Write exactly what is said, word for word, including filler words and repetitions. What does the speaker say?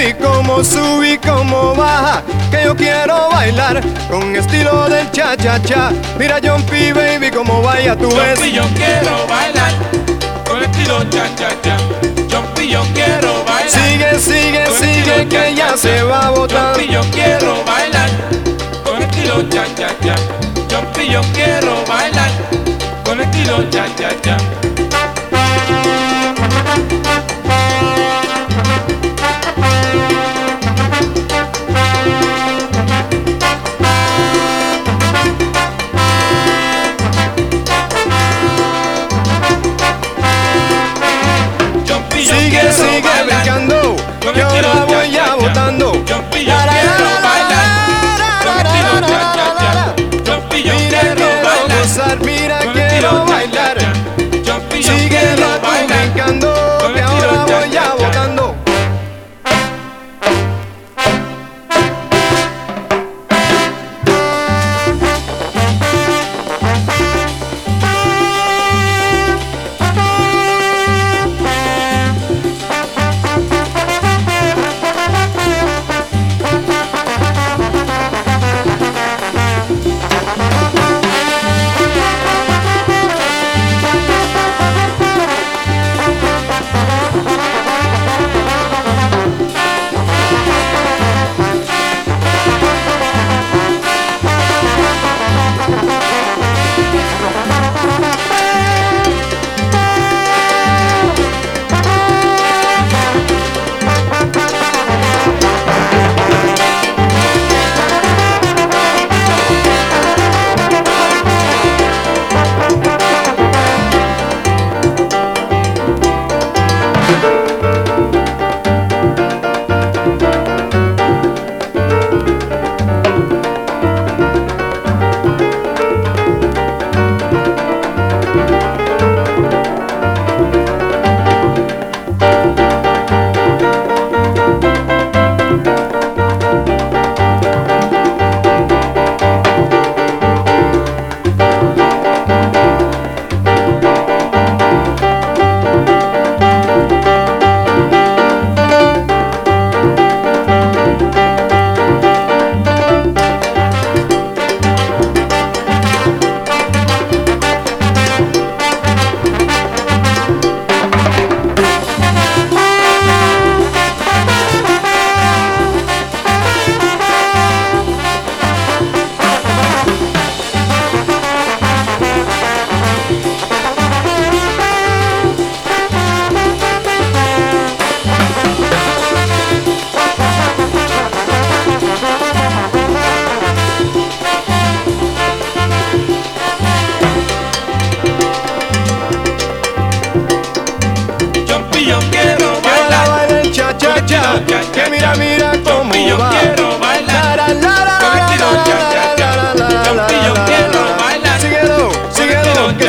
baby, cómo sube y cómo baja, que yo quiero bailar con estilo del cha-cha-cha. Mira Jumpy, baby, cómo vaya tú ves. Jumpy, yo quiero bailar con estilo cha-cha-cha. Jumpy, yo quiero bailar. Sigue, sigue, sigue, que ya se va a botar. Jumpy, yo quiero bailar con estilo cha-cha-cha. Jumpy, yo quiero bailar con estilo cha-cha-cha.